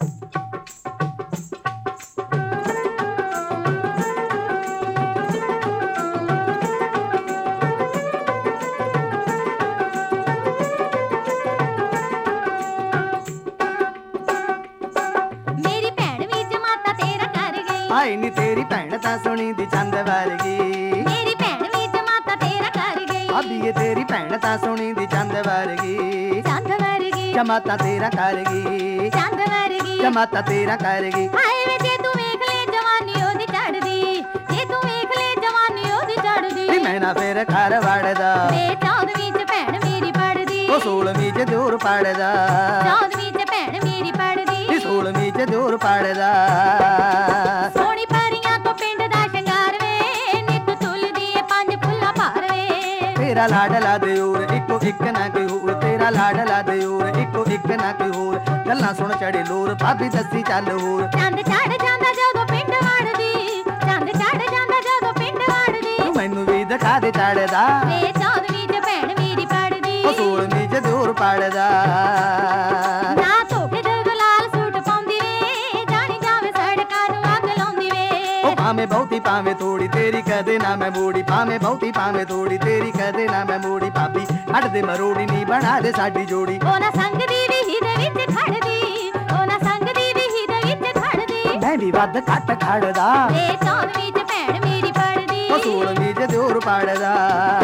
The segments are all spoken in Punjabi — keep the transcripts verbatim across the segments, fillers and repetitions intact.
ਹਾਏ ਨੀ ਤੇਰੀ ਭੈਣ ਤਾਂ ਸੋਹਣੀ ਦੀ ਚੰਦ ਵਰਗੀ, ਮੇਰੀ ਭੈਣ ਵੀ ਜਮਾਤਾ ਤੇਰਾ ਕਰ ਗਈ। ਭਾਬੀਏ ਤੇਰੀ ਭੈਣ ਤਾਂ ਸੋਹਣੀ ਦੀ ਚੰਦ ਵਰਗੀ, ਚੰਦ ਵਰਗੀ ਜਮਾਤਾ ਤੇਰਾ ਕਰ ਗਈ, ਚੰਦ ਵਰਗੀ ਜਮਾਤਾ ਤੇਰਾ ਕਰ ਗਈ। ਹਾਏ ਵੇ ਜੇ ਤੂੰ ਵੇਖ ਲੈ ਜਵਾਨੀ ਉਹਦੀ ਚੜਦੀ, ਜੇ ਤੂੰ ਵੇਖ ਲੈ ਜਵਾਨੀ ਉਹਦੀ ਚੜਦੀ। ਨੀ ਮੈਂ ਨਾ ਫੇਰ ਘਰ ਵੜਦਾ, ਵੇ ਚੌਦਵੀਂ ਚ ਭੈਣ ਮੇਰੀ ਪੜਦੀ, ਉਹ ਸੋਲਵੀਂ ਚ ਦੂਰ ਪੜਦਾ, ਚੌਦਵੀਂ ਚ ਭੈਣ ਮੇਰੀ ਪੜਦੀ, ਨੀ ਸੋਲਵੀਂ ਚ ਦੂਰ ਪੜਦਾ। ਸੋਹਣੀ ਪਰੀਆਂ ਤੋਂ ਪਿੰਡ ਦਾ ਸ਼ਿੰਗਾਰ ਵੇ, ਨਿੱਤ ਤੁਲਦੀ ਏ ਪੰਜ ਫੁੱਲਾਂ ਭਾਰ ਵੇ। ਤੇਰਾ ਲਾਡਲਾ ਦਿਓਰ ਇੱਕੋ ਇੱਕ ਨਾ ਕੋਈ ਹੋਰ, ਤੇਰਾ ਲਾਡਲਾ ਦਿਓਰ ਇੱਕੋ ਇੱਕ ਨਾ ਕੋਈ ਹੋਰ। ਗੱਲਾਂ ਸੁਣ ਚੜੇ ਲੋਰ, ਭਾਬੀ ਦੱਸੀ ਚੱਲ ਹੋਰ। ਚੰਦ ਚੜ ਜਾਂਦਾ ਜਦੋਂ ਪਿੰਡ ਵੜਦੀ, ਚੰਦ ਚੜ ਜਾਂਦਾ ਜਦੋਂ ਪਿੰਡ ਵੜਦੀ। ਤੂੰ ਮੈਨੂੰ ਵੀ ਦਿਖਾ ਦੇ ਚੜਦਾ, ਵੇ ਚੌਦਵੀਂ ਚ ਭੈਣ ਮੇਰੀ ਪੜਦੀ, ਉਹ ਸੋਲਵੀਂ ਚ ਦੂਰ ਪੜਦਾ। ਨਾ ਧੋ ਕੇ ਜਦੋਂ ਲਾਲ ਸੂਟ ਪਾਉਂਦੀ ਵੇ, ਜਾਣੀ ਜਾਵੇ ਸੜਕਾਂ ਨੂੰ ਅੱਗ ਲਾਉਂਦੀ ਵੇ। ਉਹ ਭਾਵੇਂ ਬਹੁਤੀ ਭਾਵੇਂ ਥੋੜੀ ਤੇਰੀ ਕਦੇ ਨਾ ਮੈਂ ਮੋੜੀ, ਭਾਵੇਂ ਬਹੁਤੀ ਭਾਵੇਂ ਥੋੜੀ ਤੇਰੀ ਕਦੇ ਨਾ ਮੈਂ ਮੋੜੀ। ਭਾਬੀ ਹੱਟ ਦੇ ਮਰੋੜੀ ਨੀ ਬਣਾ ਦੇ ਸਾਡੀ ਜੋੜੀ। ਉਹ ਨਾ ਸੰਗ ਦੀ ਵੀਹੀ ਦੇ ਵਿੱਚ ਖੜਦੀ, ਉਹ ਨਾ ਸੰਗ ਦੀ ਵੀਹੀ ਦੇ ਵਿੱਚ ਖੜਦੀ। ਮੈਂ ਵੀ ਵੱਧ ਘੱਟ ਖੜਦਾ, ਵੇ ਚੌਦਵੀਂ ਚ ਭੈਣ ਮੇਰੀ ਪੜਦੀ, ਉਹ ਸੋਲਵੀਂ ਚ ਦੂਰ ਪੜਦਾ।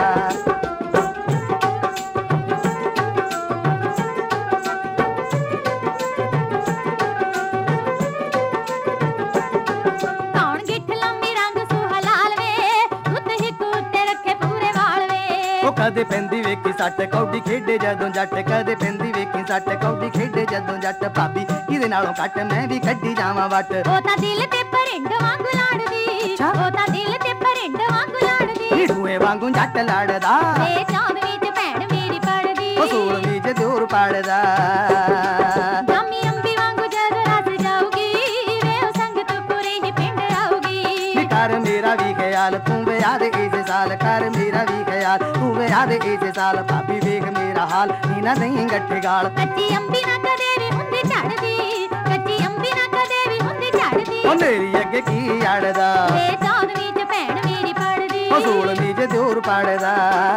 ਕੌਣ ਗਿੱਠ ਲੰਮੀ ਰੰਗ ਸੁਹਾ ਲਾਲ ਵੇ, ਉੱਤ ਹਿੱਕ ਉੱਤੇ ਰੱਖੇ ਪੂਰੇ ਵਾਲ ਵੇ। ਉਹ ਕਦੇ ਪੈਂਦੀ ਵੇਖੀ ਸੱਟ ਕੌਡੀ ਖੇਡੇ ਜਦੋਂ ਜੱਟ, ਕਦੇ ਪੈਂਦੀ ਵੇਖੀ ਸੱਟ ਕੌਡੀ ਖੇਡੇ ਜਦੋਂ ਜੱਟ। ਭਾਬੀ ਇਹਦੇ ਨਾਲੋਂ ਘੱਟ ਮੈਂ ਵੀ ਕੱਢੀ ਜਾਵਾਂ ਵੱਟ। ਉਹ ਤਾਂ ਦਿਲ ਤੇ ਪਰਿੰਡ ਵਾਂਗੂ ਲੜਦੀ, ਅੱਛਾ। ਉਹ ਤਾਂ ਦਿਲ ਤੇ ਪਰਿੰਡ ਵਾਂਗੂ ਲੜਦੀ। ਢੂਏ ਵਾਂਗੂ ਜੱਟ ਲੜਦਾ, ਵੇ ਚੌਦਵੀਂ ਚ ਭੈਣ ਮੇਰੀ ਪੜਦੀ, ਉਹ ਸੋਲਵੀਂ ਚ ਦੂਰ ਪੜਦਾ। ਜਾਮੀ ਅੰਬੀ ਵਾਂਗੂ ਜਦੋਂ ਰਸ ਜਾਊਗੀ, ਵੇ ਉਹ ਸੰਗਤ ਪੂਰੇ ਹੀ ਪਿੰਡ ਆਊਗੀ। ਨੀ ਕਰ ਮੇਰਾ ਵੀ ਖਿਆਲ ਤੂੰ ਵਿਆਹ ਦੇ ਇਸੇ ਸਾਲ, ਕਰ ਮੇਰਾ ਵੀ ਖਿਆਲ ਤੂੰ ਵਿਆਹ ਦੇ ਇਸੇ ਸਾਲ। ਭਾਬੀ ਵੇਖ ਮੇਰਾ ਹਾਲ ਨੀ ਨਾ ਨਹੀਂ ਗੱਠੇ ਗਾਲ। ਕੱਚੀ ਅੰਬੀ ਨਾ ਕਦੇ ਵੀ ਹੁੰਦੀ ਝੜਦੀ, ਕੱਚੀ ਅੰਬੀ ਨਾ ਕਦੇ ਵੀ ਹੁੰਦੀ ਝੜਦੀ। ਉਹ ਮੇਰੀ ਅੱਗੇ ਕੀ ਅੜਦਾ, ਵੇ ਚੌਦਵੀਂ ਚ ਭੈਣ ਮੇਰੀ ਪੜਦੀ, ਉਹ ਸੋਲਵੀਂ ਚ ਦੂਰ ਪੜਦਾ।